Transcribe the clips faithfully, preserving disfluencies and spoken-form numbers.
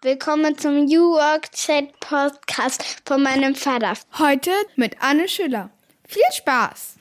Willkommen zum New Work Chat Podcast von meinem Vater. Heute mit Anne Schüller. Viel Spaß!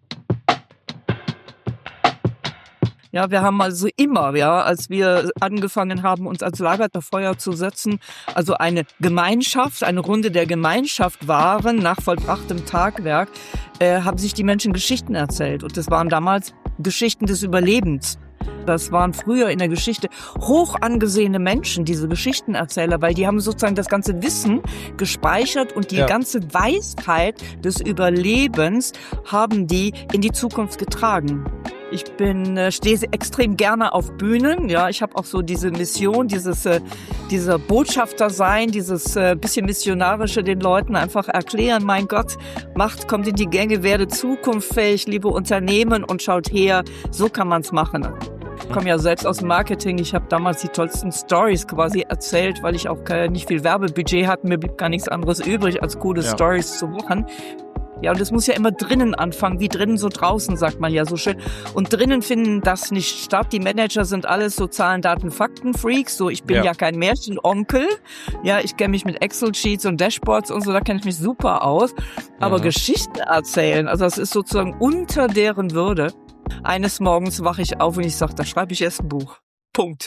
Ja, wir haben also immer, ja, als wir angefangen haben, uns als Lagerfeuer zu setzen, also eine Gemeinschaft, eine Runde der Gemeinschaft waren, nach vollbrachtem Tagwerk, äh, haben sich die Menschen Geschichten erzählt. Und das waren damals Geschichten des Überlebens. Das waren früher in der Geschichte hoch angesehene Menschen, diese Geschichtenerzähler, weil die haben sozusagen das ganze Wissen gespeichert und die ja. ganze Weisheit des Überlebens haben die in die Zukunft getragen. Ich bin äh, stehe extrem gerne auf Bühnen, ja, ich habe auch so diese Mission, dieses äh, dieser Botschafter sein, dieses äh, bisschen missionarische, den Leuten einfach erklären, mein Gott, macht, kommt in die Gänge, werde zukunftsfähig, liebe Unternehmen und schaut her, so kann man's machen. Ich komme ja selbst aus dem Marketing. Ich habe damals die tollsten Stories quasi erzählt, weil ich auch nicht viel Werbebudget hatte. Mir blieb gar nichts anderes übrig, als coole ja. Stories zu machen. Ja, und das muss ja immer drinnen anfangen, wie drinnen so draußen, sagt man ja so schön. Und drinnen finden das nicht statt. Die Manager sind alles so Zahlen, Daten, Fakten Freaks. So, ich bin ja, ja kein Märchenonkel. Ja, ich kenne mich mit Excel-Sheets und Dashboards und so, da kenne ich mich super aus. Aber mhm. Geschichten erzählen, also das ist sozusagen unter deren Würde. Eines Morgens wache ich auf und ich sage, da schreibe ich erst ein Buch. Punkt.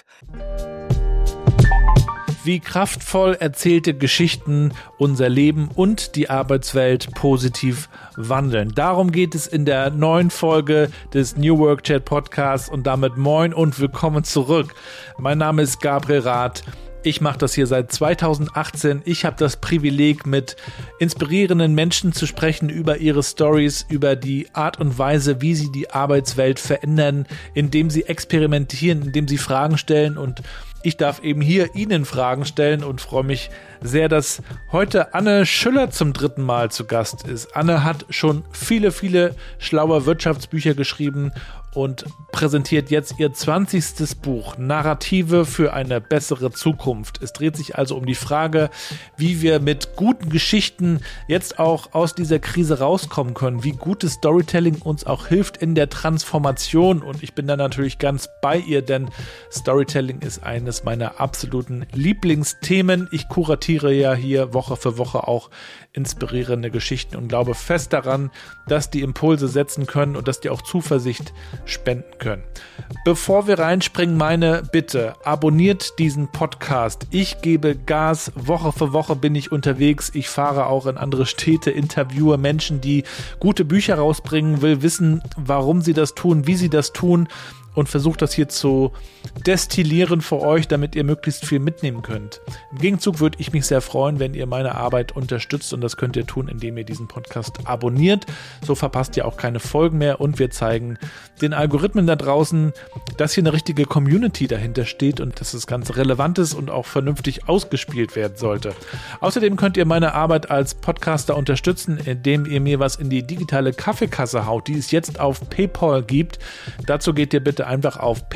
Wie kraftvoll erzählte Geschichten unser Leben und die Arbeitswelt positiv wandeln. Darum geht es in der neuen Folge des New Work Chat Podcasts und damit moin und willkommen zurück. Mein Name ist Gabriel Rath. Ich mache das hier seit zweitausendachtzehn. Ich habe das Privileg, mit inspirierenden Menschen zu sprechen über ihre Stories, über die Art und Weise, wie sie die Arbeitswelt verändern, indem sie experimentieren, indem sie Fragen stellen. Und ich darf eben hier Ihnen Fragen stellen und freue mich sehr, dass heute Anne Schüller zum dritten Mal zu Gast ist. Anne hat schon viele, viele schlaue Wirtschaftsbücher geschrieben und präsentiert jetzt ihr zwanzigstes Buch, Narrative für eine bessere Zukunft. Es dreht sich also um die Frage, wie wir mit guten Geschichten jetzt auch aus dieser Krise rauskommen können, wie gutes Storytelling uns auch hilft in der Transformation. Und ich bin da natürlich ganz bei ihr, denn Storytelling ist eines meiner absoluten Lieblingsthemen. Ich kuratiere ja hier Woche für Woche auch inspirierende Geschichten und glaube fest daran, dass die Impulse setzen können und dass die auch Zuversicht spenden können. Bevor wir reinspringen, meine Bitte, abonniert diesen Podcast. Ich gebe Gas, Woche für Woche bin ich unterwegs. Ich fahre auch in andere Städte, interviewe Menschen, die gute Bücher rausbringen, will wissen, warum sie das tun, wie sie das tun und versuche das hier zu destillieren für euch, damit ihr möglichst viel mitnehmen könnt. Im Gegenzug würde ich mich sehr freuen, wenn ihr meine Arbeit unterstützt und das könnt ihr tun, indem ihr diesen Podcast abonniert. So verpasst ihr auch keine Folgen mehr und wir zeigen den Algorithmen da draußen, dass hier eine richtige Community dahinter steht und dass das Ganze relevant ist und auch vernünftig ausgespielt werden sollte. Außerdem könnt ihr meine Arbeit als Podcaster unterstützen, indem ihr mir was in die digitale Kaffeekasse haut, die es jetzt auf PayPal gibt. Dazu geht ihr bitte einfach auf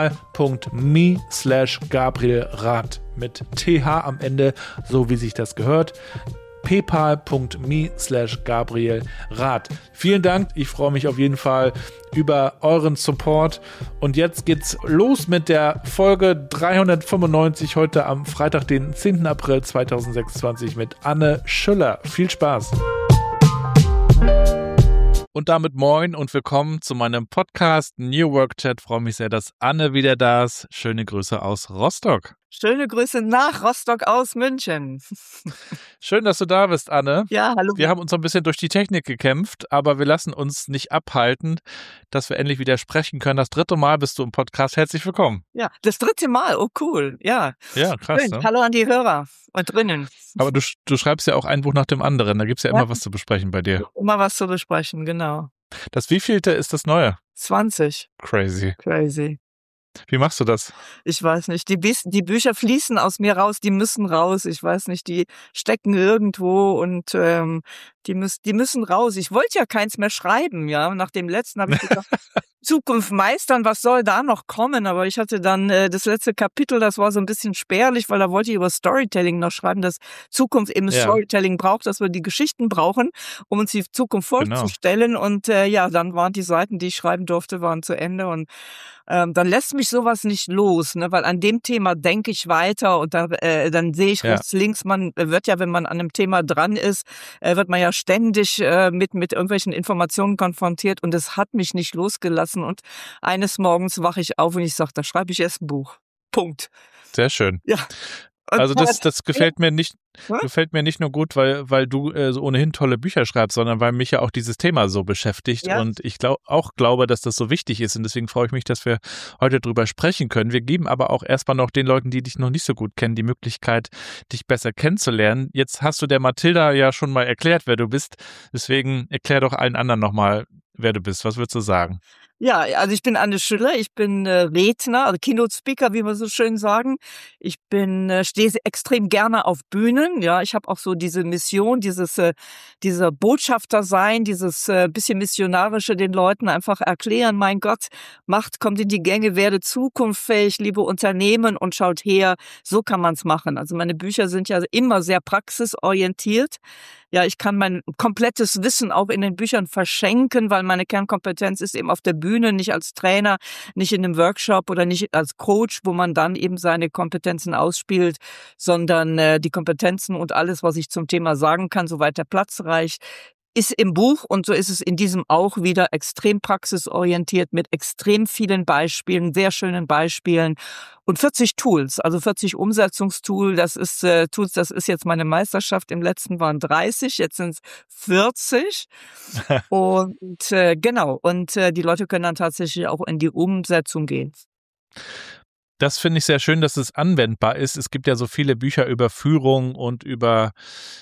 paypal.me slash Gabriel Rath mit T H am Ende, so wie sich das gehört. paypal.me slash Gabriel Rath. Vielen Dank, ich freue mich auf jeden Fall über euren Support und jetzt geht's los mit der Folge dreihundertfünfundneunzig heute am Freitag, den zehnten April zweitausendsechsundzwanzig mit Anne Schüller. Viel Spaß! Und damit moin und willkommen zu meinem Podcast New Work Chat. Freue mich sehr, dass Anne wieder da ist. Schöne Grüße aus Rostock. Schöne Grüße nach Rostock aus München. Schön, dass du da bist, Anne. Ja, hallo. Wir haben uns so ein bisschen durch die Technik gekämpft, aber wir lassen uns nicht abhalten, dass wir endlich wieder sprechen können. Das dritte Mal bist du im Podcast. Herzlich willkommen. Ja, das dritte Mal. Oh, cool. Ja. Ja, krass. Ne? Hallo an die Hörer und drinnen. Aber du, du schreibst ja auch ein Buch nach dem anderen. Da gibt es ja, ja immer was zu besprechen bei dir. Immer was zu besprechen, genau. Das wievielte ist das neue? zwanzig. Crazy. Crazy. Wie machst du das? Ich weiß nicht. Die, Bis- die Bücher fließen aus mir raus, die müssen raus. Ich weiß nicht, die stecken irgendwo und ähm, Die müssen, die müssen raus. Ich wollte ja keins mehr schreiben, ja. Nach dem letzten habe ich gedacht, Zukunft meistern, was soll da noch kommen? Aber ich hatte dann äh, das letzte Kapitel, das war so ein bisschen spärlich, weil da wollte ich über Storytelling noch schreiben, dass Zukunft eben Ja. Storytelling braucht, dass wir die Geschichten brauchen, um uns die Zukunft Genau. vorzustellen. Und äh, ja, dann waren die Seiten, die ich schreiben durfte, waren zu Ende. Und ähm, dann lässt mich sowas nicht los, ne? Weil an dem Thema denke ich weiter und da, äh, dann sehe ich Ja. rechts, links. Man wird ja, wenn man an einem Thema dran ist, äh, wird man ja ständig äh, mit mit irgendwelchen Informationen konfrontiert und es hat mich nicht losgelassen. Und eines Morgens wache ich auf und ich sage, da schreibe ich erst ein Buch. Punkt. Sehr schön. Ja. Und Also das, das gefällt mir nicht, Hm? gefällt mir nicht nur gut, weil, weil du äh, so ohnehin tolle Bücher schreibst, sondern weil mich ja auch dieses Thema so beschäftigt Ja. und ich glaub, auch glaube, dass das so wichtig ist und deswegen freue ich mich, dass wir heute drüber sprechen können. Wir geben aber auch erstmal noch den Leuten, die dich noch nicht so gut kennen, die Möglichkeit, dich besser kennenzulernen. Jetzt hast du der Mathilda ja schon mal erklärt, wer du bist, deswegen erklär doch allen anderen nochmal, wer du bist. Was würdest du sagen? Ja, also ich bin Anne Schüller, ich bin äh, Redner, also Keynote Speaker, wie wir so schön sagen. Ich bin äh, stehe extrem gerne auf Bühnen, ja, ich habe auch so diese Mission, dieses äh, dieser Botschafter sein, dieses äh, bisschen missionarische den Leuten einfach erklären, mein Gott, Macht kommt in die Gänge, werde zukunftsfähig, liebe Unternehmen und schaut her, so kann man's machen. Also meine Bücher sind ja immer sehr praxisorientiert. Ja, ich kann mein komplettes Wissen auch in den Büchern verschenken, weil meine Kernkompetenz ist eben auf der Bühne, nicht als Trainer, nicht in einem Workshop oder nicht als Coach, wo man dann eben seine Kompetenzen ausspielt, sondern äh, die Kompetenzen und alles, was ich zum Thema sagen kann, soweit der Platz reicht, ist im Buch und so ist es in diesem auch wieder extrem praxisorientiert mit extrem vielen Beispielen, sehr schönen Beispielen und vierzig Tools, also vierzig Umsetzungstools, das ist äh, Tools, das ist jetzt meine Meisterschaft, im letzten waren dreißig, jetzt sind es vierzig und äh, genau, und äh, die Leute können dann tatsächlich auch in die Umsetzung gehen. Das finde ich sehr schön, dass es anwendbar ist. Es gibt ja so viele Bücher über Führung und über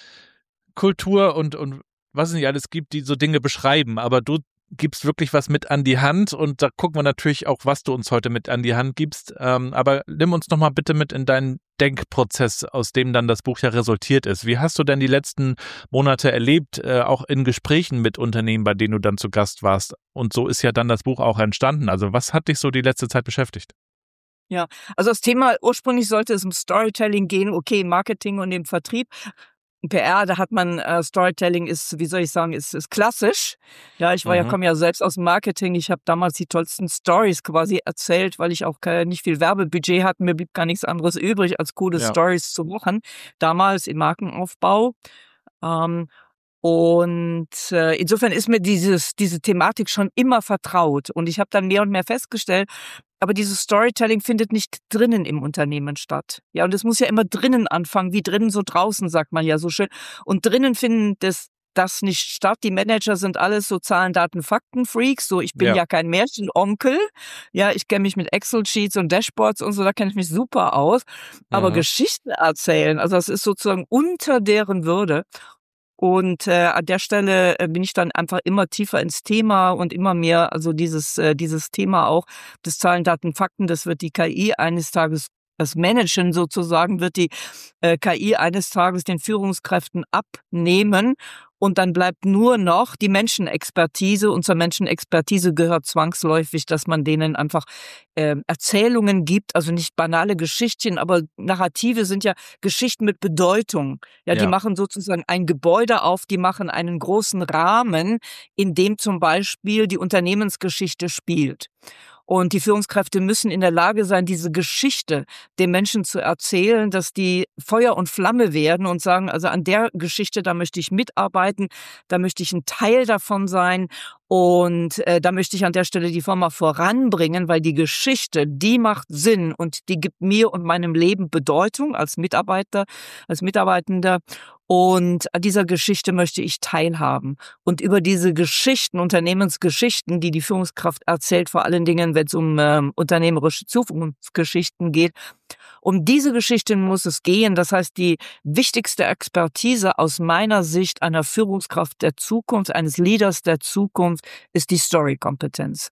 Kultur und, und was es nicht alles gibt, die so Dinge beschreiben, aber du gibst wirklich was mit an die Hand und da gucken wir natürlich auch, was du uns heute mit an die Hand gibst, ähm, aber nimm uns noch mal bitte mit in deinen Denkprozess, aus dem dann das Buch ja resultiert ist. Wie hast du denn die letzten Monate erlebt, äh, auch in Gesprächen mit Unternehmen, bei denen du dann zu Gast warst? Und so ist ja dann das Buch auch entstanden. Also was hat dich so die letzte Zeit beschäftigt? Ja, also das Thema, ursprünglich sollte es um Storytelling gehen, okay, Marketing und im Vertrieb. P R, da hat man äh, Storytelling ist, wie soll ich sagen, ist, ist klassisch. Ja, ich war Mhm. ja komme ja selbst aus dem Marketing. Ich habe damals die tollsten Stories quasi erzählt, weil ich auch keine, nicht viel Werbebudget hatte. Mir blieb gar nichts anderes übrig, als coole Ja. Stories zu machen. Damals im Markenaufbau. Ähm, und äh, insofern ist mir dieses diese Thematik schon immer vertraut. Und ich habe dann mehr und mehr festgestellt, aber dieses Storytelling findet nicht drinnen im Unternehmen statt. Ja, und es muss ja immer drinnen anfangen, wie drinnen so draußen, sagt man ja so schön. Und drinnen finden das das nicht statt. Die Manager sind alles so Zahlen, Daten, Fakten Freaks. So, ich bin Ja. ja kein Märchenonkel. Ja, ich kenne mich mit Excel-Sheets und Dashboards und so, da kenne ich mich super aus. Aber Mhm. Geschichten erzählen, also das ist sozusagen unter deren Würde. Und äh, an der Stelle äh, bin ich dann einfach immer tiefer ins Thema und immer mehr, also dieses äh, dieses Thema auch des Zahlen, Daten, Fakten, das wird die K I eines Tages, das Managen sozusagen, wird die äh, K I eines Tages den Führungskräften abnehmen. Und dann bleibt nur noch die Menschenexpertise. Und zur Menschenexpertise gehört zwangsläufig, dass man denen einfach äh, Erzählungen gibt, also nicht banale Geschichtchen, aber Narrative sind ja Geschichten mit Bedeutung. Ja, die Ja. machen sozusagen ein Gebäude auf, die machen einen großen Rahmen, in dem zum Beispiel die Unternehmensgeschichte spielt. Und die Führungskräfte müssen in der Lage sein, diese Geschichte den Menschen zu erzählen, dass die Feuer und Flamme werden und sagen, also an der Geschichte, da möchte ich mitarbeiten, da möchte ich ein Teil davon sein und äh, da möchte ich an der Stelle die Firma voranbringen, weil die Geschichte, die macht Sinn und die gibt mir und meinem Leben Bedeutung als Mitarbeiter, als Mitarbeitender. Und an dieser Geschichte möchte ich teilhaben. Und über diese Geschichten, Unternehmensgeschichten, die die Führungskraft erzählt, vor allen Dingen, wenn es um ähm, unternehmerische Zukunftsgeschichten geht, um diese Geschichten muss es gehen. Das heißt, die wichtigste Expertise aus meiner Sicht einer Führungskraft der Zukunft, eines Leaders der Zukunft, ist die Story-Kompetenz.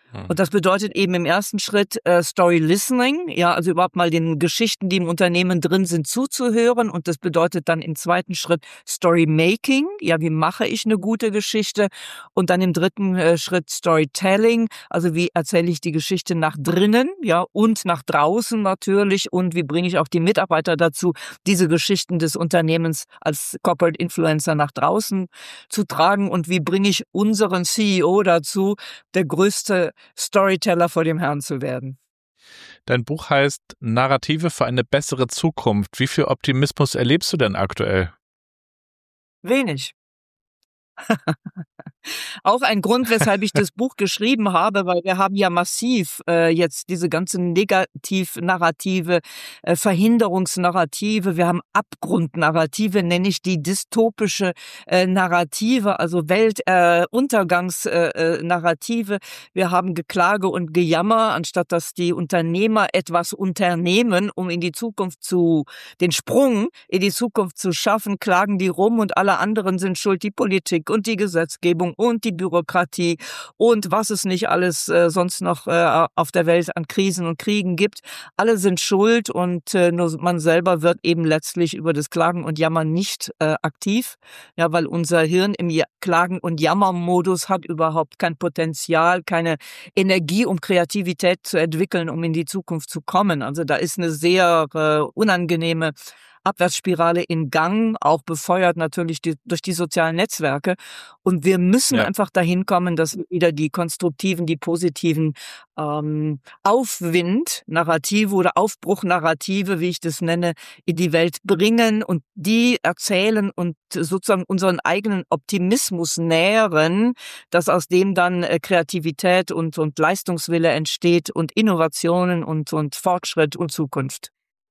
Und das bedeutet eben im ersten Schritt äh, Story Listening, ja, also überhaupt mal den Geschichten, die im Unternehmen drin sind, zuzuhören. Und das bedeutet dann im zweiten Schritt Story Making, ja, wie mache ich eine gute Geschichte? Und dann im dritten äh, Schritt Storytelling, also wie erzähle ich die Geschichte nach drinnen, ja, und nach draußen natürlich. Und wie bringe ich auch die Mitarbeiter dazu, diese Geschichten des Unternehmens als Corporate Influencer nach draußen zu tragen? Und wie bringe ich unseren C E O dazu, der größte Storyteller vor dem Herrn zu werden? Dein Buch heißt Narrative für eine bessere Zukunft. Wie viel Optimismus erlebst du denn aktuell? Wenig. Auch ein Grund, weshalb ich das Buch geschrieben habe, weil wir haben ja massiv äh, jetzt diese ganzen Negativ-Narrative, äh, Verhinderungsnarrative, wir haben Abgrundnarrative, nenne ich die dystopische äh, Narrative, also Weltuntergangsnarrative. Äh, Narrative. Wir haben Geklage und Gejammer, anstatt dass die Unternehmer etwas unternehmen, um in die Zukunft zu, den Sprung in die Zukunft zu schaffen, klagen die rum und alle anderen sind schuld, die Politik und die Gesetzgebung und die Bürokratie und was es nicht alles äh, sonst noch äh, auf der Welt an Krisen und Kriegen gibt. Alle sind schuld und äh, nur man selber wird eben letztlich über das Klagen und Jammern nicht äh, aktiv, ja, weil unser Hirn im ja- Klagen- und Jammermodus hat überhaupt kein Potenzial, keine Energie, um Kreativität zu entwickeln, um in die Zukunft zu kommen. Also da ist eine sehr äh, unangenehme Abwärtsspirale in Gang, auch befeuert natürlich die, durch die sozialen Netzwerke. Und wir müssen Ja. einfach dahin kommen, dass wir wieder die konstruktiven, die positiven ähm, Aufwind-Narrative oder Aufbruch-Narrative, wie ich das nenne, in die Welt bringen und die erzählen und sozusagen unseren eigenen Optimismus nähren, dass aus dem dann äh, Kreativität und, und Leistungswille entsteht und Innovationen und, und Fortschritt und Zukunft.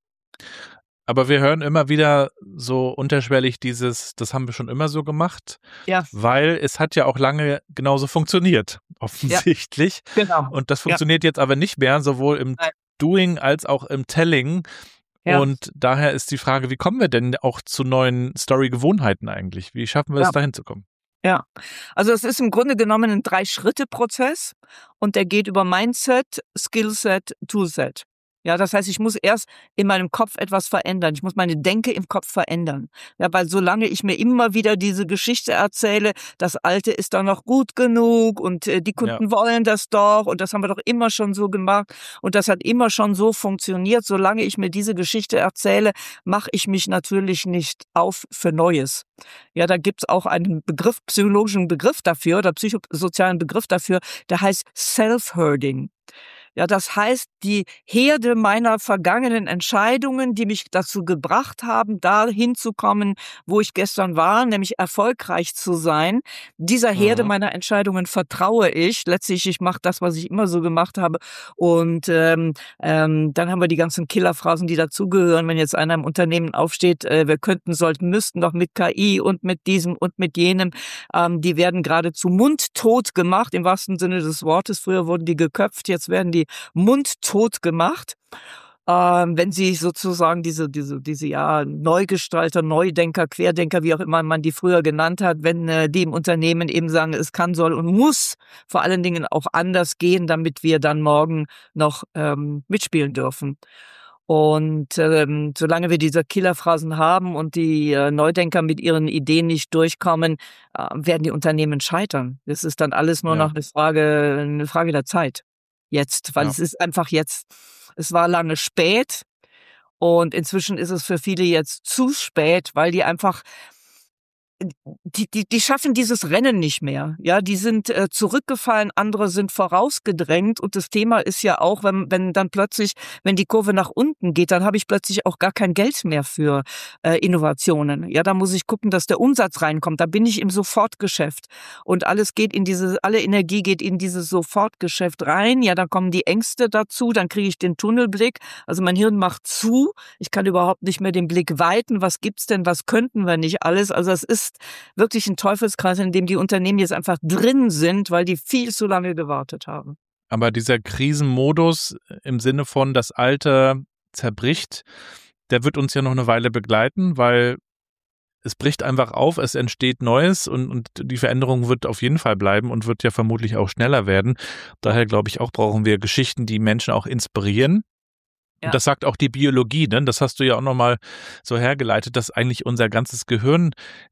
Aber wir hören immer wieder so unterschwellig dieses, das haben wir schon immer so gemacht, Ja, weil es hat ja auch lange genauso funktioniert, offensichtlich. genau. Und das funktioniert jetzt aber nicht mehr, sowohl im Nein. Doing als auch im Telling. Ja. Und daher ist die Frage, wie kommen wir denn auch zu neuen Story-Gewohnheiten eigentlich? Wie schaffen wir es, Ja. dahin zu kommen? Ja, also es ist im Grunde genommen ein Drei-Schritte-Prozess und der geht über Mindset, Skillset, Toolset. Ja, das heißt, ich muss erst in meinem Kopf etwas verändern. Ich muss meine Denke im Kopf verändern. Ja, weil solange ich mir immer wieder diese Geschichte erzähle, das Alte ist doch noch gut genug und äh, die Kunden wollen das doch und das haben wir doch immer schon so gemacht und das hat immer schon so funktioniert. Solange ich mir diese Geschichte erzähle, mache ich mich natürlich nicht auf für Neues. Ja, da gibt's auch einen Begriff, psychologischen Begriff dafür oder psychosozialen Begriff dafür, der heißt Self-Herding. Ja, das heißt, die Herde meiner vergangenen Entscheidungen, die mich dazu gebracht haben, dahin zu kommen, wo ich gestern war, nämlich erfolgreich zu sein. Dieser Herde Mhm. meiner Entscheidungen vertraue ich. Letztlich, ich mache das, was ich immer so gemacht habe. Und ähm, ähm, dann haben wir die ganzen Killerphrasen, die dazugehören. Wenn jetzt einer im Unternehmen aufsteht, äh, wir könnten, sollten, müssten doch mit K I und mit diesem und mit jenem, ähm, die werden geradezu mundtot gemacht, im wahrsten Sinne des Wortes. Früher wurden die geköpft, jetzt werden die mundtot gemacht, ähm, wenn sie sozusagen diese, diese, diese, ja, Neugestalter, Neudenker, Querdenker, wie auch immer man die früher genannt hat, wenn äh, die im Unternehmen eben sagen, es kann, soll und muss vor allen Dingen auch anders gehen, damit wir dann morgen noch ähm, mitspielen dürfen. Und ähm, solange wir diese Killerphrasen haben und die äh, Neudenker mit ihren Ideen nicht durchkommen, äh, werden die Unternehmen scheitern. Das ist dann alles nur Ja. noch eine Frage, eine Frage der Zeit. Jetzt, weil Ja. es ist einfach jetzt, es war lange spät und inzwischen ist es für viele jetzt zu spät, weil die einfach, die, die, die schaffen dieses Rennen nicht mehr. Ja, die sind äh, zurückgefallen, andere sind vorausgedrängt und das Thema ist ja auch, wenn, wenn dann plötzlich, wenn die Kurve nach unten geht, dann habe ich plötzlich auch gar kein Geld mehr für äh, Innovationen. Ja, da muss ich gucken, dass der Umsatz reinkommt. Da bin ich im Sofortgeschäft und alles geht in diese, alle Energie geht in dieses Sofortgeschäft rein. Ja, dann kommen die Ängste dazu, dann kriege ich den Tunnelblick. Also mein Hirn macht zu. Ich kann überhaupt nicht mehr den Blick weiten. Was gibt's denn? Was könnten wir nicht alles? Also es ist wirklich ein Teufelskreis, in dem die Unternehmen jetzt einfach drin sind, weil die viel zu lange gewartet haben. Aber dieser Krisenmodus im Sinne von das Alte zerbricht, der wird uns ja noch eine Weile begleiten, weil es bricht einfach auf, es entsteht Neues und, und die Veränderung wird auf jeden Fall bleiben und wird ja vermutlich auch schneller werden. Daher glaube ich auch, brauchen wir Geschichten, die Menschen auch inspirieren. Ja. Und das sagt auch die Biologie, ne? Das hast du ja auch nochmal so hergeleitet, dass eigentlich unser ganzes Gehirn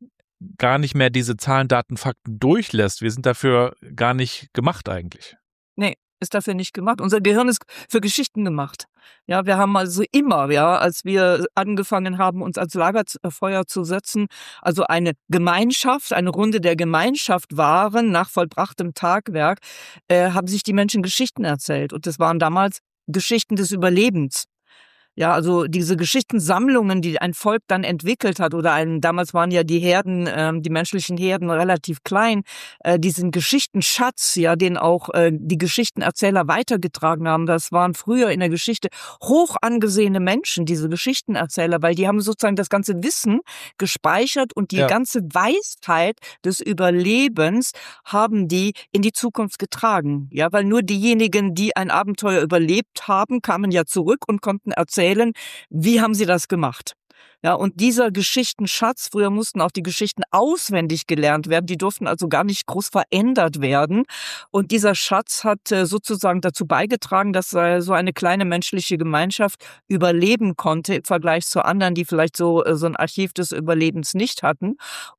gar nicht mehr diese Zahlen, Daten, Fakten durchlässt. Wir sind dafür gar nicht gemacht eigentlich. Nee, ist dafür nicht gemacht. Unser Gehirn ist für Geschichten gemacht. Ja, wir haben also immer, ja, als wir angefangen haben, uns ans Lagerfeuer zu setzen, also eine Gemeinschaft, eine Runde der Gemeinschaft waren, nach vollbrachtem Tagwerk, äh, haben sich die Menschen Geschichten erzählt. Und das waren damals Geschichten des Überlebens. Ja, also diese Geschichtensammlungen, die ein Volk dann entwickelt hat, oder ein, damals waren ja die Herden, ähm, die menschlichen Herden relativ klein, äh, diesen Geschichtenschatz, ja, den auch äh, die Geschichtenerzähler weitergetragen haben. Das waren früher in der Geschichte hoch angesehene Menschen, diese Geschichtenerzähler, weil die haben sozusagen das ganze Wissen gespeichert und die Ja. ganze Weisheit des Überlebens haben die in die Zukunft getragen. Ja, weil nur diejenigen, die ein Abenteuer überlebt haben, kamen ja zurück und konnten erzählen, wie haben sie das gemacht. Ja, und dieser Geschichtenschatz, früher mussten auch die Geschichten auswendig gelernt werden, die durften also gar nicht groß verändert werden. Und dieser Schatz hat äh, sozusagen dazu beigetragen, dass äh, so eine kleine menschliche Gemeinschaft überleben konnte im Vergleich zu anderen, die vielleicht so, äh, so ein Archiv des Überlebens nicht hatten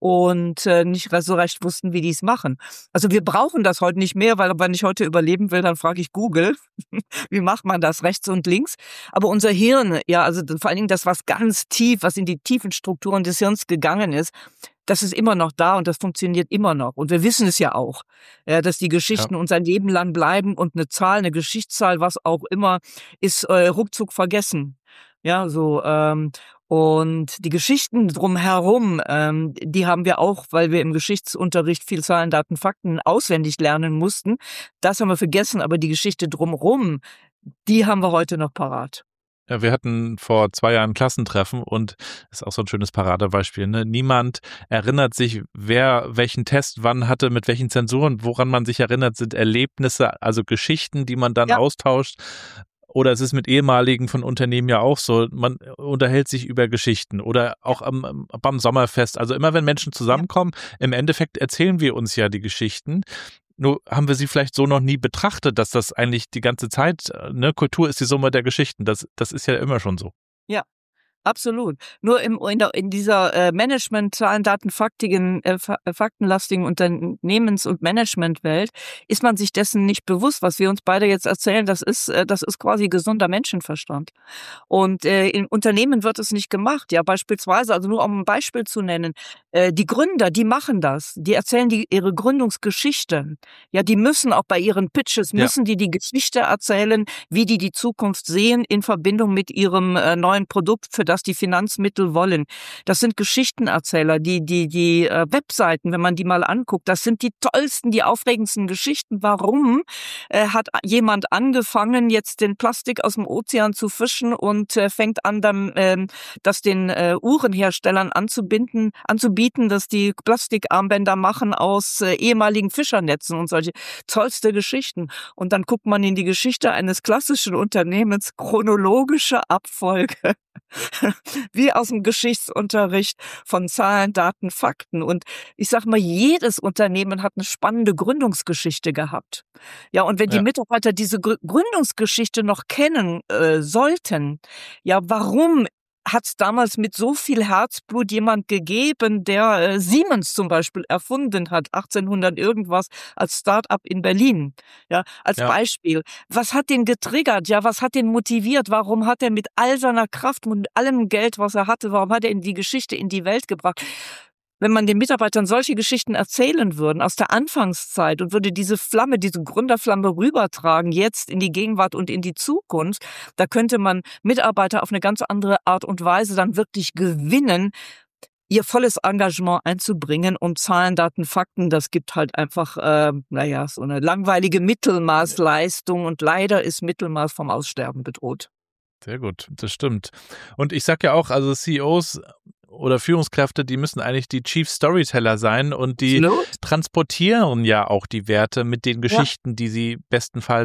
und äh, nicht so recht wussten, wie die es machen. Also wir brauchen das heute nicht mehr, weil wenn ich heute überleben will, dann frage ich Google, wie macht man das rechts und links. Aber unser Hirn, ja, also vor allen Dingen das, was ganz tief, was in die tiefen Strukturen des Hirns gegangen ist, das ist immer noch da und das funktioniert immer noch. Und wir wissen es ja auch, ja, dass die Geschichten Ja. unser Leben lang bleiben und eine Zahl, eine Geschichtszahl, was auch immer, ist äh, ruckzuck vergessen. Ja, so, ähm, und die Geschichten drumherum, ähm, die haben wir auch, weil wir im Geschichtsunterricht viel Zahlen, Daten, Fakten auswendig lernen mussten. Das haben wir vergessen, aber die Geschichte drumherum, die haben wir heute noch parat. Ja, wir hatten vor zwei Jahren ein Klassentreffen und das ist auch so ein schönes Paradebeispiel. Ne? Niemand erinnert sich, wer welchen Test wann hatte, mit welchen Zensuren. Woran man sich erinnert, sind Erlebnisse, also Geschichten, die man dann Ja. austauscht. Oder es ist mit ehemaligen von Unternehmen ja auch so, man unterhält sich über Geschichten oder auch am, beim Sommerfest. Also immer wenn Menschen zusammenkommen, im Endeffekt erzählen wir uns ja die Geschichten. Nur haben wir sie vielleicht so noch nie betrachtet, dass das eigentlich die ganze Zeit, ne, Kultur ist die Summe der Geschichten. Das, das ist ja immer schon so. Ja. Absolut. Nur im, in, der, in dieser äh, Management, Zahlen, Daten, faktigen, äh, faktenlastigen Unternehmens- und Managementwelt ist man sich dessen nicht bewusst, was wir uns beide jetzt erzählen. Das ist, äh, das ist quasi gesunder Menschenverstand. Und äh, in Unternehmen wird es nicht gemacht. Ja, beispielsweise, also nur um ein Beispiel zu nennen, äh, die Gründer, die machen das. Die erzählen die ihre Gründungsgeschichte. Ja, die müssen auch bei ihren Pitches müssen ja. die die Geschichte erzählen, wie die die Zukunft sehen in Verbindung mit ihrem äh, neuen Produkt, für das die Finanzmittel wollen. Das sind Geschichtenerzähler, die die die äh, Webseiten, wenn man die mal anguckt, das sind die tollsten, die aufregendsten Geschichten. Warum äh, hat jemand angefangen, jetzt den Plastik aus dem Ozean zu fischen und äh, fängt an, dann äh, das den äh, Uhrenherstellern anzubinden, anzubieten, dass die Plastikarmbänder machen aus äh, ehemaligen Fischernetzen und solche tollste Geschichten. Und dann guckt man in die Geschichte eines klassischen Unternehmens, chronologische Abfolge. Wie aus dem Geschichtsunterricht von Zahlen, Daten, Fakten. Und ich sag mal, jedes Unternehmen hat eine spannende Gründungsgeschichte gehabt. Ja, und wenn die Ja. Mitarbeiter diese Grü- Gründungsgeschichte noch kennen äh, sollten, ja, warum hat es damals mit so viel Herzblut jemand gegeben, der äh, Siemens zum Beispiel erfunden hat, achtzehnhundert irgendwas, als Start-up in Berlin. Ja, als Ja. Beispiel. Was hat den getriggert? Ja, was hat den motiviert? Warum hat er mit all seiner Kraft und allem Geld, was er hatte, warum hat er in die Geschichte in die Welt gebracht? Wenn man den Mitarbeitern solche Geschichten erzählen würden aus der Anfangszeit und würde diese Flamme, diese Gründerflamme rübertragen, jetzt in die Gegenwart und in die Zukunft, da könnte man Mitarbeiter auf eine ganz andere Art und Weise dann wirklich gewinnen, ihr volles Engagement einzubringen und Zahlen, Daten, Fakten, das gibt halt einfach, äh, naja, so eine langweilige Mittelmaßleistung und leider ist Mittelmaß vom Aussterben bedroht. Sehr gut, das stimmt. Und ich sag ja auch, also C E Os oder Führungskräfte, die müssen eigentlich die Chief Storyteller sein und die Absolut. transportieren ja auch die Werte mit den Geschichten, die sie bestenfalls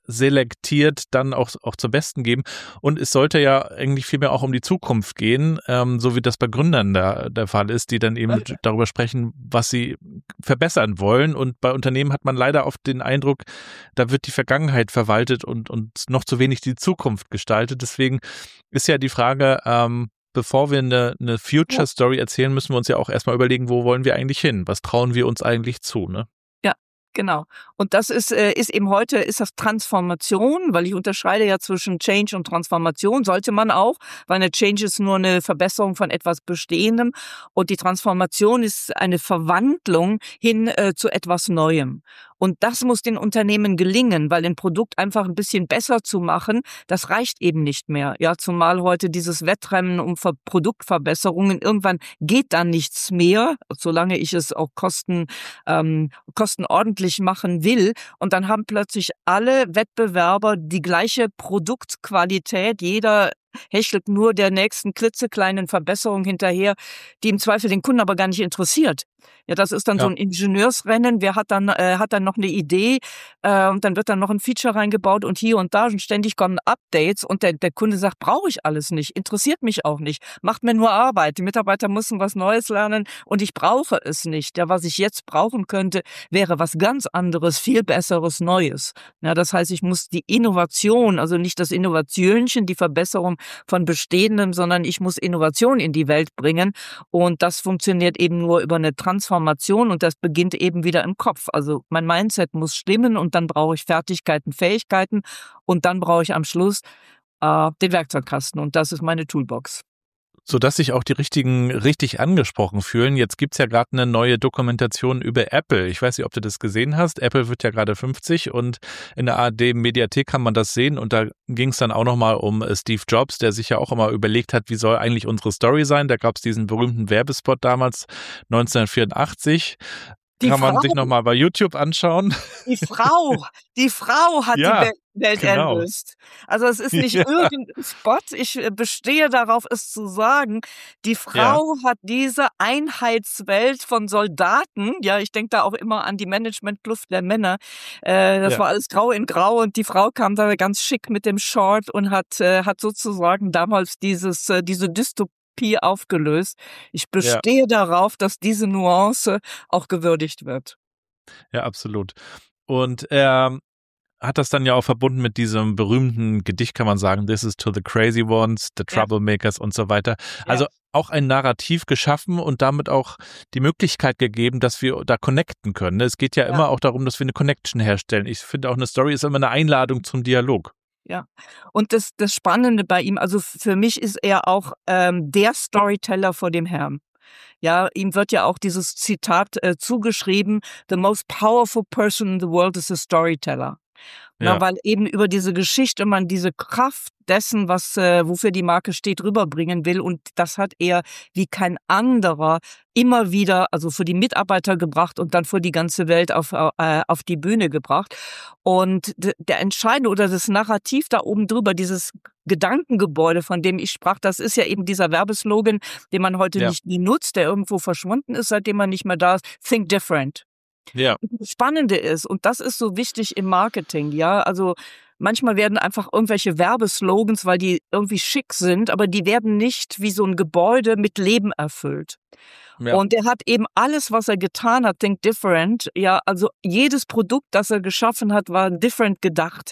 selektiert dann auch, auch zum Besten geben. Und es sollte ja eigentlich vielmehr auch um die Zukunft gehen, ähm, so wie das bei Gründern der, der Fall ist, die dann eben okay. darüber sprechen, was sie verbessern wollen. Und bei Unternehmen hat man leider oft den Eindruck, da wird die Vergangenheit verwaltet und, und noch zu wenig die Zukunft gestaltet. Deswegen ist ja die Frage, ähm, bevor wir eine, eine Future Story erzählen, müssen wir uns ja auch erstmal überlegen, wo wollen wir eigentlich hin? Was trauen wir uns eigentlich zu, ne? Genau. Und das ist, äh, ist eben heute, ist das Transformation, weil ich unterscheide ja zwischen Change und Transformation, sollte man auch, weil eine Change ist nur eine Verbesserung von etwas Bestehendem und die Transformation ist eine Verwandlung hin äh, zu etwas Neuem. Und das muss den Unternehmen gelingen, weil ein Produkt einfach ein bisschen besser zu machen, das reicht eben nicht mehr. Ja, zumal heute dieses Wettrennen um Ver- Produktverbesserungen, irgendwann geht dann nichts mehr, solange ich es auch kosten, ähm, kostenordentlich machen will. Und dann haben plötzlich alle Wettbewerber die gleiche Produktqualität. Jeder hechelt nur der nächsten klitzekleinen Verbesserung hinterher, die im Zweifel den Kunden aber gar nicht interessiert. Ja, das ist dann ja. so ein Ingenieursrennen. Wer hat dann äh, hat dann noch eine Idee äh, und dann wird dann noch ein Feature reingebaut und hier und da und ständig kommen Updates und der, der Kunde sagt, brauche ich alles nicht, interessiert mich auch nicht, macht mir nur Arbeit. Die Mitarbeiter müssen was Neues lernen und ich brauche es nicht. Ja, was ich jetzt brauchen könnte, wäre was ganz anderes, viel Besseres, Neues. Ja, das heißt, ich muss die Innovation, also nicht das Innovationchen, die Verbesserung von Bestehendem, sondern ich muss Innovation in die Welt bringen und das funktioniert eben nur über eine Transformation und das beginnt eben wieder im Kopf. Also mein Mindset muss stimmen und dann brauche ich Fertigkeiten, Fähigkeiten und dann brauche ich am Schluss äh, den Werkzeugkasten und das ist meine Toolbox. Sodass sich auch die Richtigen richtig angesprochen fühlen. Jetzt gibt's ja gerade eine neue Dokumentation über Apple. Ich weiß nicht, ob du das gesehen hast. Apple wird ja gerade fünfzig und in der A R D-Mediathek kann man das sehen. Und da ging's dann auch nochmal um Steve Jobs, der sich ja auch immer überlegt hat, wie soll eigentlich unsere Story sein. Da gab's diesen berühmten Werbespot damals, neunzehnhundertvierundachtzig. Die Kann Frau, man sich nochmal bei YouTube anschauen. Die Frau, die Frau hat ja, die Welt, Welt genau. erlöst. Also es ist nicht ja. irgendein Spot. Ich bestehe darauf, es zu sagen. Die Frau ja. hat diese Einheitswelt von Soldaten. Ja, ich denke da auch immer an die Management-Kluft der Männer. Äh, das ja. war alles grau in grau und die Frau kam da ganz schick mit dem Short und hat, äh, hat sozusagen damals dieses, äh, diese Dystopie aufgelöst. Ich bestehe ja. darauf, dass diese Nuance auch gewürdigt wird. Ja, absolut. Und er hat das dann ja auch verbunden mit diesem berühmten Gedicht, kann man sagen, This is to the crazy ones, the troublemakers ja. und so weiter. Also ja. auch ein Narrativ geschaffen und damit auch die Möglichkeit gegeben, dass wir da connecten können. Es geht ja, ja. immer auch darum, dass wir eine Connection herstellen. Ich finde auch, eine Story ist immer eine Einladung zum Dialog. Ja, und das, das Spannende bei ihm, also für mich ist er auch ähm, der Storyteller vor dem Herrn. Ja, ihm wird ja auch dieses Zitat äh, zugeschrieben, the most powerful person in the world is a storyteller. Ja. Na, weil eben über diese Geschichte man diese Kraft dessen, was äh, wofür die Marke steht, rüberbringen will. Und das hat er wie kein anderer immer wieder, also für die Mitarbeiter gebracht und dann für die ganze Welt auf, äh, auf die Bühne gebracht. Und d- der Entscheidende oder das Narrativ da oben drüber, dieses Gedankengebäude, von dem ich sprach, das ist ja eben dieser Werbeslogan, den man heute ja. nicht mehr nutzt, der irgendwo verschwunden ist, seitdem man nicht mehr da ist. Think different. Ja. Das Spannende ist, und das ist so wichtig im Marketing, ja, also manchmal werden einfach irgendwelche Werbeslogans, weil die irgendwie schick sind, aber die werden nicht wie so ein Gebäude mit Leben erfüllt. Ja. Und er hat eben alles, was er getan hat, Think Different, ja, also jedes Produkt, das er geschaffen hat, war different gedacht.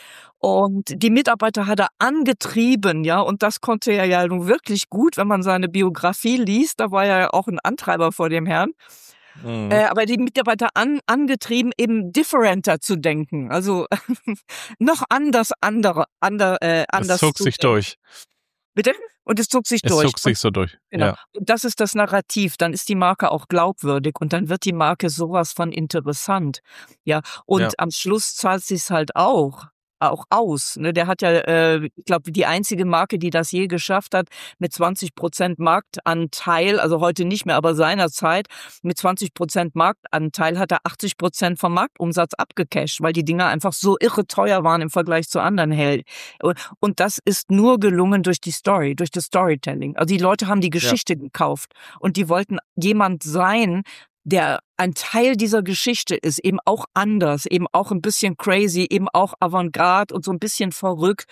Und die Mitarbeiter hat er angetrieben, ja, und das konnte er ja nun wirklich gut, wenn man seine Biografie liest, da war er ja auch ein Antreiber vor dem Herrn. Mhm. Äh, aber die Mitarbeiter an, angetrieben, eben differenter zu denken, also noch anders, andere, andere, äh, anders. Es zog sich durch. Bitte? Und es zog sich es durch. Es zog sich so durch. Genau. Ja. Und das ist das Narrativ. Dann ist die Marke auch glaubwürdig und dann wird die Marke sowas von interessant. Ja. Und ja. am Schluss zahlt sich's halt auch. auch aus. Ne? Der hat ja, äh, ich glaube, die einzige Marke, die das je geschafft hat, mit zwanzig Prozent Marktanteil, also heute nicht mehr, aber seinerzeit, mit zwanzig Prozent Marktanteil hat er achtzig Prozent vom Marktumsatz abgecasht, weil die Dinger einfach so irre teuer waren im Vergleich zu anderen Hell. Und das ist nur gelungen durch die Story, durch das Storytelling. Also die Leute haben die Geschichte ja. gekauft und die wollten jemand sein, der ein Teil dieser Geschichte ist, eben auch anders, eben auch ein bisschen crazy, eben auch Avantgarde und so ein bisschen verrückt.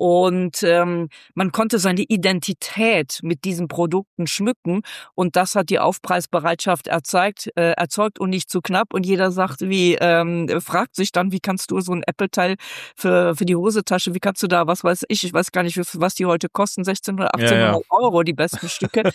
Und ähm, man konnte seine Identität mit diesen Produkten schmücken. Und das hat die Aufpreisbereitschaft erzeugt, äh, erzeugt und nicht zu knapp. Und jeder sagt, wie ähm, fragt sich dann, wie kannst du so ein Apple-Teil für für die Hosentasche, wie kannst du da, was weiß ich, ich weiß gar nicht, was die heute kosten, sechzehnhundert, achtzehnhundert ja, ja. Euro, die besten Stücke.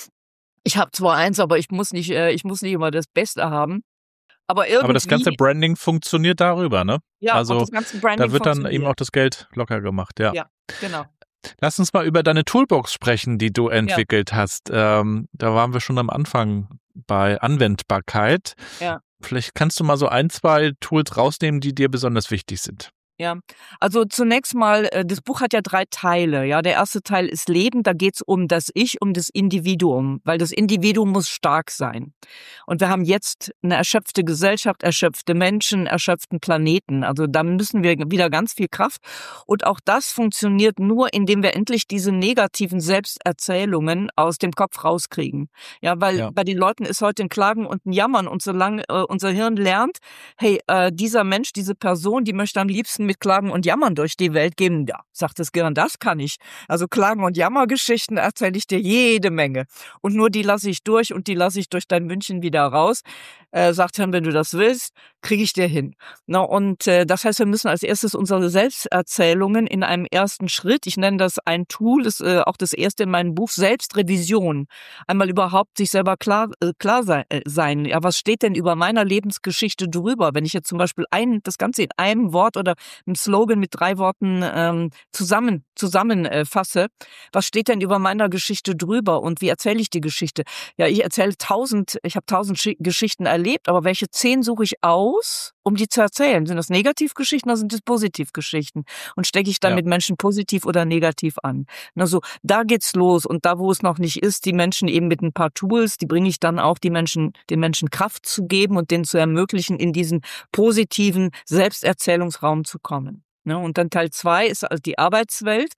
Ich habe zwar eins, aber ich muss nicht, äh, ich muss nicht immer das Beste haben. Aber irgendwie. Aber das ganze Branding funktioniert darüber, ne? Ja, also und das ganze Branding da wird dann eben auch das Geld locker gemacht, ja. Ja, genau. Lass uns mal über deine Toolbox sprechen, die du entwickelt ja. hast. Ähm, da waren wir schon am Anfang bei Anwendbarkeit. Ja. Vielleicht kannst du mal so ein, zwei Tools rausnehmen, die dir besonders wichtig sind. Ja, also zunächst mal, das Buch hat ja drei Teile. Ja, der erste Teil ist Leben, da geht's um das Ich, um das Individuum, weil das Individuum muss stark sein. Und wir haben jetzt eine erschöpfte Gesellschaft, erschöpfte Menschen, erschöpften Planeten. Also da müssen wir wieder ganz viel Kraft. Und auch das funktioniert nur, indem wir endlich diese negativen Selbsterzählungen aus dem Kopf rauskriegen. Ja, weil ja. bei den Leuten ist heute ein Klagen und ein Jammern. Und solange äh, unser Hirn lernt, hey, äh, dieser Mensch, diese Person, die möchte am liebsten mit Klagen und Jammern durch die Welt gehen. Ja, sagt das Gehirn, das kann ich. Also Klagen- und Jammergeschichten erzähle ich dir jede Menge. Und nur die lasse ich durch und die lasse ich durch dein München wieder raus. Äh, sagt Hirn, wenn du das willst, kriege ich dir hin. Na, und äh, das heißt, wir müssen als erstes unsere Selbsterzählungen in einem ersten Schritt, ich nenne das ein Tool, das äh, auch das erste in meinem Buch, Selbstrevision. Einmal überhaupt sich selber klar, äh, klar sein, äh, sein. Ja, was steht denn über meiner Lebensgeschichte drüber? Wenn ich jetzt zum Beispiel ein, das Ganze in einem Wort oder einem Slogan mit drei Worten ähm, zusammen zusammenfasse, äh, was steht denn über meiner Geschichte drüber und wie erzähle ich die Geschichte? Ja, ich erzähle tausend, ich habe tausend Sch- Geschichten erlebt, aber welche zehn suche ich aus, um die zu erzählen? Sind das Negativgeschichten oder sind das Positivgeschichten? Und stecke ich dann ja. mit Menschen positiv oder negativ an? Also da geht's los und da, wo es noch nicht ist, die Menschen eben mit ein paar Tools, die bringe ich dann auch, die Menschen, den Menschen Kraft zu geben und denen zu ermöglichen, in diesen positiven Selbsterzählungsraum zu kommen. Und dann Teil zwei ist also die Arbeitswelt.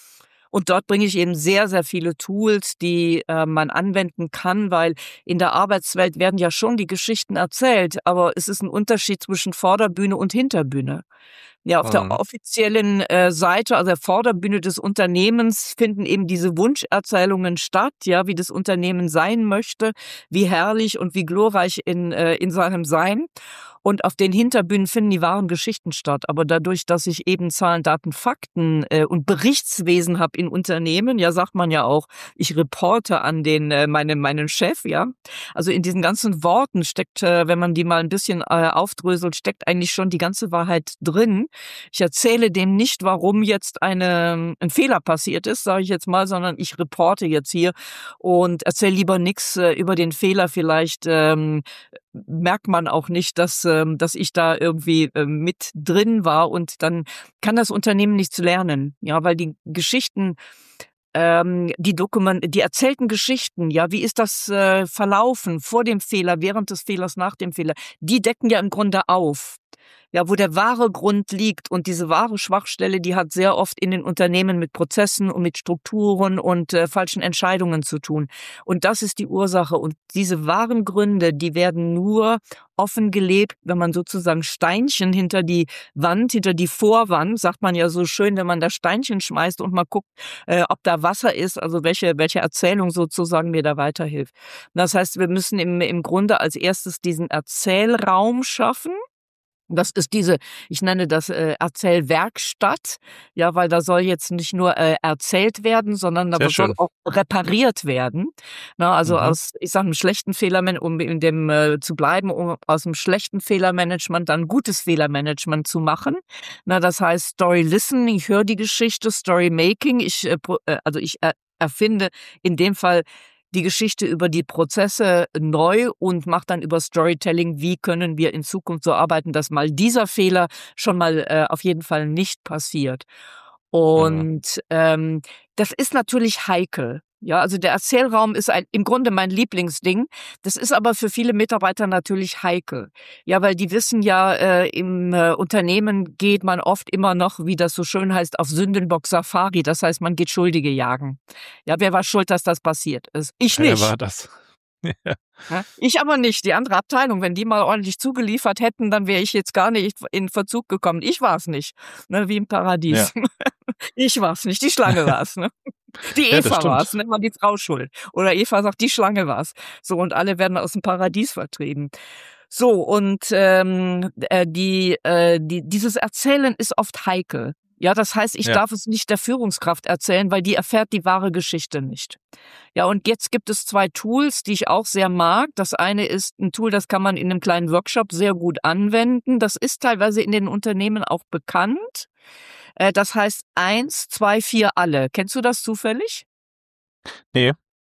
Und dort bringe ich eben sehr, sehr viele Tools, die äh, man anwenden kann, weil in der Arbeitswelt werden ja schon die Geschichten erzählt, aber es ist ein Unterschied zwischen Vorderbühne und Hinterbühne. Ja, auf mhm. der offiziellen äh, Seite, also der Vorderbühne des Unternehmens, finden eben diese Wunscherzählungen statt, ja, wie das Unternehmen sein möchte, wie herrlich und wie glorreich in äh, in seinem Sein. Und auf den Hinterbühnen finden die wahren Geschichten statt. Aber dadurch, dass ich eben Zahlen, Daten, Fakten äh, und Berichtswesen habe in Unternehmen, ja, sagt man ja auch, ich reporte an den äh, meinen meinen Chef, ja. Also in diesen ganzen Worten steckt, äh, wenn man die mal ein bisschen äh, aufdröselt, steckt eigentlich schon die ganze Wahrheit drin. Ich erzähle dem nicht, warum jetzt eine, ein Fehler passiert ist, sage ich jetzt mal, sondern ich reporte jetzt hier und erzähle lieber nichts äh, über den Fehler. Vielleicht ähm, merkt man auch nicht, dass ähm, dass ich da irgendwie äh, mit drin war und dann kann das Unternehmen nichts lernen, ja, weil die Geschichten, ähm, die Dokument, die erzählten Geschichten, ja, wie ist das äh, verlaufen vor dem Fehler, während des Fehlers, nach dem Fehler, die decken ja im Grunde auf. Ja, wo der wahre Grund liegt und diese wahre Schwachstelle, die hat sehr oft in den Unternehmen mit Prozessen und mit Strukturen und äh, falschen Entscheidungen zu tun. Und das ist die Ursache. Und diese wahren Gründe, die werden nur offen gelebt, wenn man sozusagen Steinchen hinter die Wand, hinter die Vorwand, sagt man ja so schön, wenn man da Steinchen schmeißt und mal guckt, äh, ob da Wasser ist, also welche welche Erzählung sozusagen mir da weiterhilft. Das heißt, wir müssen im, im Grunde als erstes diesen Erzählraum schaffen. Das ist diese, ich nenne das äh, Erzählwerkstatt, ja, weil da soll jetzt nicht nur äh, erzählt werden, sondern da soll auch repariert werden. Na, also mhm. aus, ich sage, einem schlechten Fehlermanagement, um in dem äh, zu bleiben, um aus dem schlechten Fehlermanagement dann gutes Fehlermanagement zu machen. Na, das heißt Story Listen, ich höre die Geschichte, Story Making, ich, äh, also ich äh, erfinde in dem Fall die Geschichte über die Prozesse neu und macht dann über Storytelling, wie können wir in Zukunft so arbeiten, dass mal dieser Fehler schon mal äh, auf jeden Fall nicht passiert. Und ähm, das ist natürlich heikel. Ja, also der Erzählraum ist ein, im Grunde mein Lieblingsding. Das ist aber für viele Mitarbeiter natürlich heikel. Ja, weil die wissen ja, äh, im äh, Unternehmen geht man oft immer noch, wie das so schön heißt, auf Sündenbock Safari. Das heißt, man geht Schuldige jagen. Ja, wer war schuld, dass das passiert ist? Ich nicht. Wer war das? Ja. Ja, ich aber nicht. Die andere Abteilung, wenn die mal ordentlich zugeliefert hätten, dann wäre ich jetzt gar nicht in Verzug gekommen. Ich war es nicht, ne, wie im Paradies. Ja. Ich war es nicht, die Schlange war es. Ne? Die Ja, das Eva war es, stimmt. ne? War die Frau schuld. Oder Eva sagt, die Schlange war es. So, und alle werden aus dem Paradies vertrieben. So, und ähm, äh, die, äh, die, dieses Erzählen ist oft heikel. Ja, das heißt, ich Ja. darf es nicht der Führungskraft erzählen, weil die erfährt die wahre Geschichte nicht. Ja, und jetzt gibt es zwei Tools, die ich auch sehr mag. Das eine ist ein Tool, das kann man in einem kleinen Workshop sehr gut anwenden. Das ist teilweise in den Unternehmen auch bekannt. Äh, Das heißt eins, zwei, vier, alle. Kennst du das zufällig? Nee.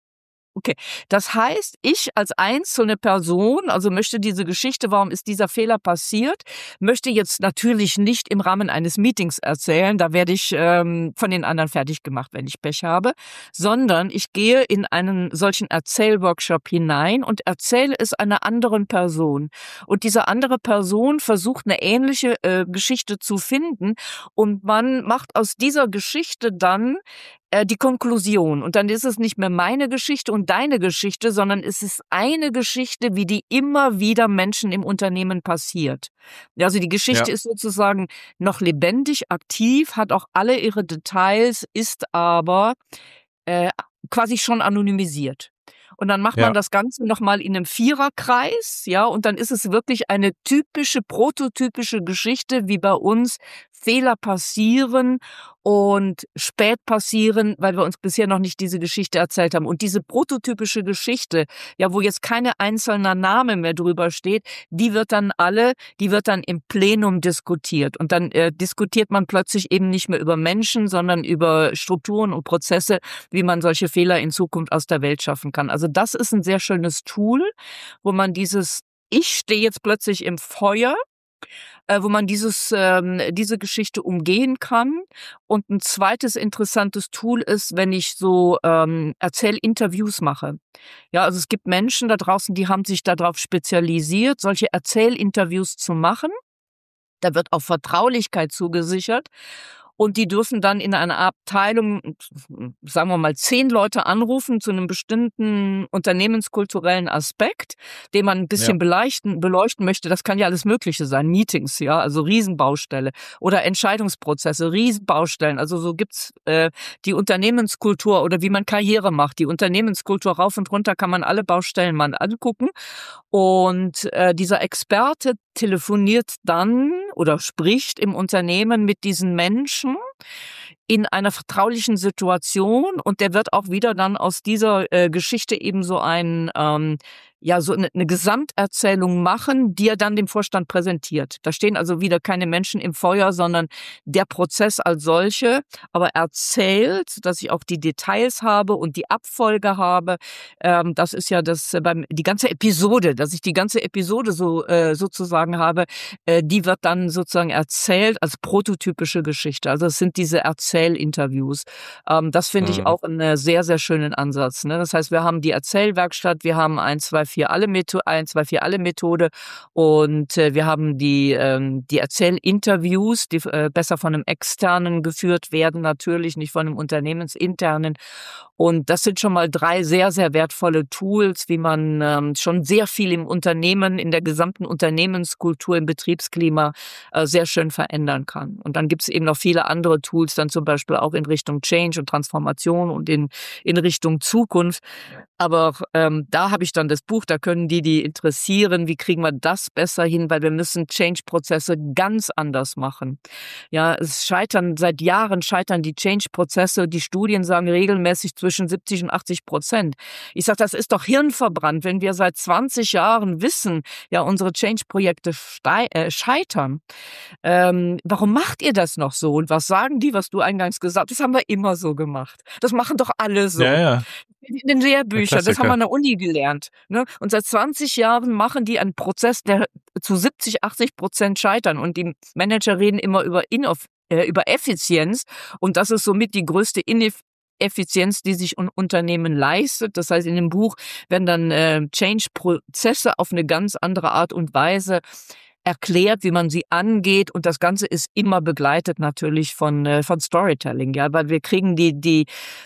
Okay, das heißt, ich als einzelne Person, also möchte diese Geschichte, warum ist dieser Fehler passiert, möchte jetzt natürlich nicht im Rahmen eines Meetings erzählen, da werde ich ähm, von den anderen fertig gemacht, wenn ich Pech habe, sondern ich gehe in einen solchen Erzählworkshop hinein und erzähle es einer anderen Person. Und diese andere Person versucht eine ähnliche äh, Geschichte zu finden und man macht aus dieser Geschichte dann äh, die Konklusion. Und dann ist es nicht mehr meine Geschichte und deine Geschichte, sondern es ist eine Geschichte, wie die immer wieder Menschen im Unternehmen passiert. Also die Geschichte Ja. ist sozusagen noch lebendig, aktiv, hat auch alle ihre Details, ist aber äh, quasi schon anonymisiert. Und dann macht Ja. man das Ganze nochmal in einem Viererkreis, ja, und dann ist es wirklich eine typische, prototypische Geschichte, wie bei uns Fehler passieren und spät passieren, weil wir uns bisher noch nicht diese Geschichte erzählt haben. Und diese prototypische Geschichte, ja, wo jetzt keine einzelner Name mehr drüber steht, die wird dann alle, die wird dann im Plenum diskutiert. Und dann äh, diskutiert man plötzlich eben nicht mehr über Menschen, sondern über Strukturen und Prozesse, wie man solche Fehler in Zukunft aus der Welt schaffen kann. Also das ist ein sehr schönes Tool, wo man dieses Ich stehe jetzt plötzlich im Feuer, äh, wo man dieses ähm, diese Geschichte umgehen kann. Und ein zweites interessantes Tool ist, wenn ich so ähm, Erzählinterviews mache. Ja, also es gibt Menschen da draußen, die haben sich darauf spezialisiert, solche Erzählinterviews zu machen. Da wird auch Vertraulichkeit zugesichert. Und die dürfen dann in einer Abteilung, sagen wir mal, zehn Leute anrufen zu einem bestimmten unternehmenskulturellen Aspekt, den man ein bisschen Ja. beleuchten, beleuchten möchte. Das kann ja alles Mögliche sein. Meetings, ja, also Riesenbaustelle. Oder Entscheidungsprozesse, Riesenbaustellen. Also so gibt's äh, die Unternehmenskultur oder wie man Karriere macht. Die Unternehmenskultur rauf und runter kann man alle Baustellen mal angucken. Und äh, dieser Experte telefoniert dann oder spricht im Unternehmen mit diesen Menschen in einer vertraulichen Situation und der wird auch wieder dann aus dieser äh, Geschichte eben so ein ähm, ja so eine, eine Gesamterzählung machen, die er dann dem Vorstand präsentiert. Da stehen also wieder keine Menschen im Feuer, sondern der Prozess als solche, aber erzählt, dass ich auch die Details habe und die Abfolge habe. Ähm, das ist ja das äh, beim die ganze Episode, dass ich die ganze Episode so äh, sozusagen habe, äh, die wird dann sozusagen erzählt als prototypische Geschichte. Also es sind diese Erzählinterviews. Ähm, das finde ich Mhm. auch einen sehr, sehr schönen Ansatz. Ne? Das heißt, wir haben die Erzählwerkstatt, wir haben eins, zwei, vier, alle Methode, eins, zwei, vier, alle Methode und äh, wir haben die, ähm, die Erzählinterviews, die äh, besser von einem Externen geführt werden, natürlich nicht von einem Unternehmensinternen. Und das sind schon mal drei sehr, sehr wertvolle Tools, wie man ähm, schon sehr viel im Unternehmen, in der gesamten Unternehmenskultur, im Betriebsklima äh, sehr schön verändern kann. Und dann gibt es eben noch viele andere Tools, dann zum Beispiel auch in Richtung Change und Transformation und in, in Richtung Zukunft. Aber ähm, da habe ich dann das Buch, da können die, die interessieren, wie kriegen wir das besser hin, weil wir müssen Change-Prozesse ganz anders machen. Ja, es scheitern, seit Jahren scheitern die Change-Prozesse, die Studien sagen regelmäßig zwischen siebzig und achtzig Prozent. Ich sage, das ist doch hirnverbrannt, wenn wir seit zwanzig Jahren wissen, ja, unsere Change-Projekte stei- äh, scheitern. Ähm, warum macht ihr das noch so? Und was sagen die, was du eingangs gesagt hast? Das haben wir immer so gemacht. Das machen doch alle so. Ja, ja. In den Lehrbüchern, das haben wir Klassiker. an der Uni gelernt. Ne? Und seit zwanzig Jahren machen die einen Prozess, der zu siebzig, achtzig Prozent scheitern. Und die Manager reden immer über, Inoff- äh, über Effizienz. Und das ist somit die größte Ineffizienz, die sich ein Unternehmen leistet. Das heißt, in dem Buch werden dann äh, Change-Prozesse auf eine ganz andere Art und Weise erklärt, wie man sie angeht, und das Ganze ist immer begleitet natürlich von äh, von Storytelling, ja, weil wir kriegen die die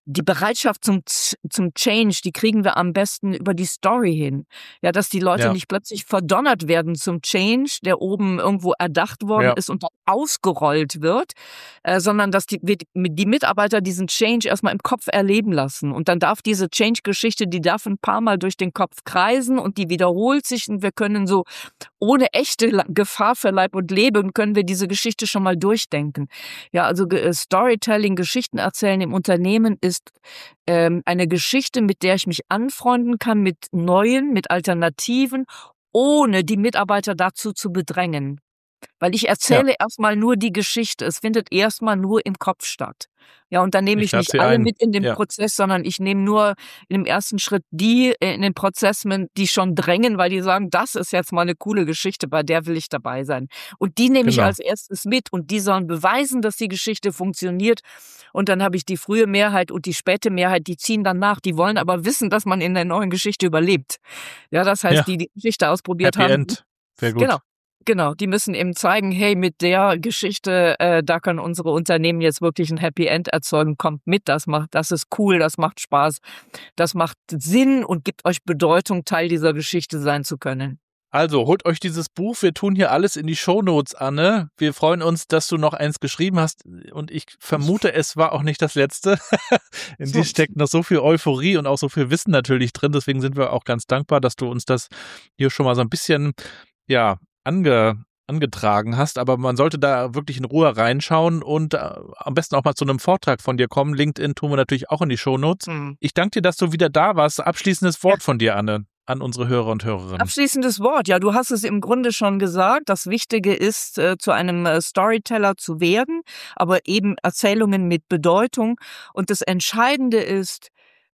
die Bereitschaft zum zum Change, die kriegen wir am besten über die Story hin. Ja, dass die Leute Ja. nicht plötzlich verdonnert werden zum Change, der oben irgendwo erdacht worden Ja. ist und dann ausgerollt wird, äh, sondern dass die, die Mitarbeiter diesen Change erstmal im Kopf erleben lassen. Und dann darf diese Change-Geschichte, die darf ein paar Mal durch den Kopf kreisen und die wiederholt sich und wir können so ohne echte Gefahr für Leib und Leben können wir diese Geschichte schon mal durchdenken. Ja, also äh, Storytelling, Geschichten erzählen im Unternehmen ist ähm, eine Geschichte, mit der ich mich anfreunden kann, mit neuen, mit Alternativen, ohne die Mitarbeiter dazu zu bedrängen. Weil ich erzähle ja. erstmal nur die Geschichte. Es findet erstmal nur im Kopf statt. Ja, und dann nehme ich, ich nicht alle ein. mit in den ja. Prozess, sondern ich nehme nur in dem ersten Schritt die in den Prozess, die schon drängen, weil die sagen, das ist jetzt mal eine coole Geschichte, bei der will ich dabei sein. Und die nehme genau. ich als erstes mit und die sollen beweisen, dass die Geschichte funktioniert. Und dann habe ich die frühe Mehrheit und die späte Mehrheit, die ziehen dann nach. Die wollen aber wissen, dass man in der neuen Geschichte überlebt. Ja, das heißt, ja. die die Geschichte ausprobiert Happy haben. End. Sehr gut. Genau. Genau, die müssen eben zeigen, hey, mit der Geschichte, äh, da können unsere Unternehmen jetzt wirklich ein Happy End erzeugen. Kommt mit, das macht, das ist cool, das macht Spaß, das macht Sinn und gibt euch Bedeutung, Teil dieser Geschichte sein zu können. Also, holt euch dieses Buch. Wir tun hier alles in die Shownotes, Anne. Wir freuen uns, dass du noch eins geschrieben hast. Und ich vermute, es war auch nicht das letzte. In so. dir steckt noch so viel Euphorie und auch so viel Wissen natürlich drin. Deswegen sind wir auch ganz dankbar, dass du uns das hier schon mal so ein bisschen, ja, ange, angetragen hast, aber man sollte da wirklich in Ruhe reinschauen und äh, am besten auch mal zu einem Vortrag von dir kommen. LinkedIn tun wir natürlich auch in die Shownotes. Mhm. Ich danke dir, dass du wieder da warst. Abschließendes Wort ja. von dir, Anne, an unsere Hörer und Hörerinnen. Abschließendes Wort. Ja, du hast es im Grunde schon gesagt. Das Wichtige ist, äh, zu einem äh, Storyteller zu werden, aber eben Erzählungen mit Bedeutung. Und das Entscheidende ist,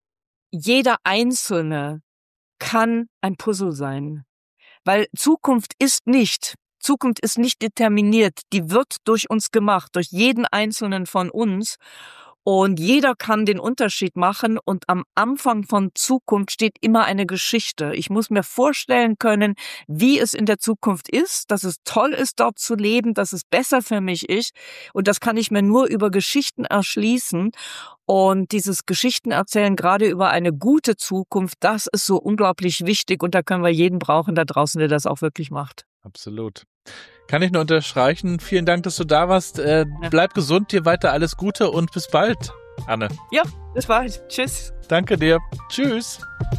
jeder Einzelne kann ein Puzzle sein. Weil Zukunft ist nicht, Zukunft ist nicht determiniert, die wird durch uns gemacht, durch jeden Einzelnen von uns und jeder kann den Unterschied machen und am Anfang von Zukunft steht immer eine Geschichte. Ich muss mir vorstellen können, wie es in der Zukunft ist, dass es toll ist, dort zu leben, dass es besser für mich ist und das kann ich mir nur über Geschichten erschließen. Und dieses Geschichtenerzählen, gerade über eine gute Zukunft, das ist so unglaublich wichtig und da können wir jeden brauchen da draußen, der das auch wirklich macht. Absolut. Kann ich nur unterstreichen. Vielen Dank, dass du da warst. Äh, ja. Bleib gesund, dir weiter alles Gute und bis bald, Anne. Ja, bis bald. Tschüss. Danke dir. Tschüss.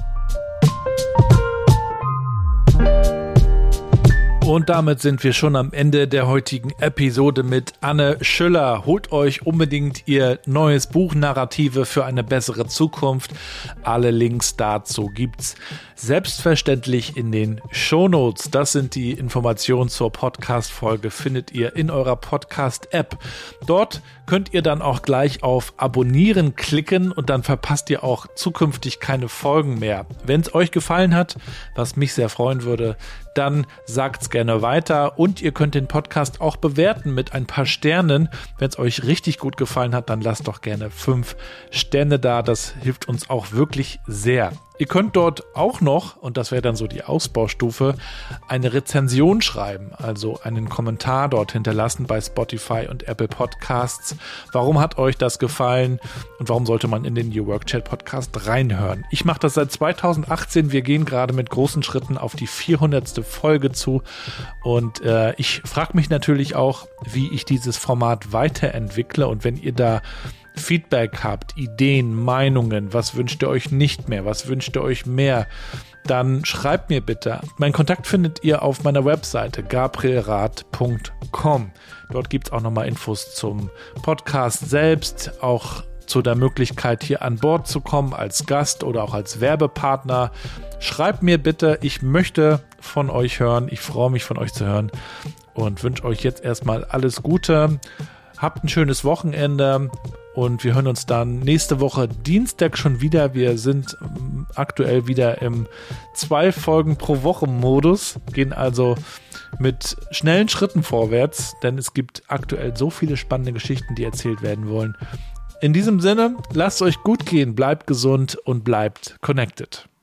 Und damit sind wir schon am Ende der heutigen Episode mit Anne Schüller. Holt euch unbedingt ihr neues Buch Narrative für eine bessere Zukunft. Alle Links dazu gibt's selbstverständlich in den Shownotes. Das sind die Informationen zur Podcast-Folge, findet ihr in eurer Podcast-App. Dort könnt ihr dann auch gleich auf Abonnieren klicken und dann verpasst ihr auch zukünftig keine Folgen mehr. Wenn es euch gefallen hat, was mich sehr freuen würde, dann sagt's gerne weiter und ihr könnt den Podcast auch bewerten mit ein paar Sternen. Wenn es euch richtig gut gefallen hat, dann lasst doch gerne fünf Sterne da. Das hilft uns auch wirklich sehr. Ihr könnt dort auch noch, und das wäre dann so die Ausbaustufe, eine Rezension schreiben, also einen Kommentar dort hinterlassen bei Spotify und Apple Podcasts. Warum hat euch das gefallen und warum sollte man in den New Work Chat Podcast reinhören? Ich mache das seit zweitausendachtzehn. Wir gehen gerade mit großen Schritten auf die vierhundertste Folge zu und äh, ich frage mich natürlich auch, wie ich dieses Format weiterentwickle und wenn ihr da Feedback habt, Ideen, Meinungen, was wünscht ihr euch nicht mehr, was wünscht ihr euch mehr, dann schreibt mir bitte. Meinen Kontakt findet ihr auf meiner Webseite gabrielrath punkt com. Dort gibt es auch nochmal Infos zum Podcast selbst, auch zu der Möglichkeit, hier an Bord zu kommen als Gast oder auch als Werbepartner. Schreibt mir bitte, ich möchte von euch hören, ich freue mich von euch zu hören und wünsche euch jetzt erstmal alles Gute. Habt ein schönes Wochenende. Und wir hören uns dann nächste Woche Dienstag schon wieder. Wir sind aktuell wieder im zwei Folgen pro Woche Modus, gehen also mit schnellen Schritten vorwärts, denn es gibt aktuell so viele spannende Geschichten, die erzählt werden wollen. In diesem Sinne, lasst euch gut gehen, bleibt gesund und bleibt connected.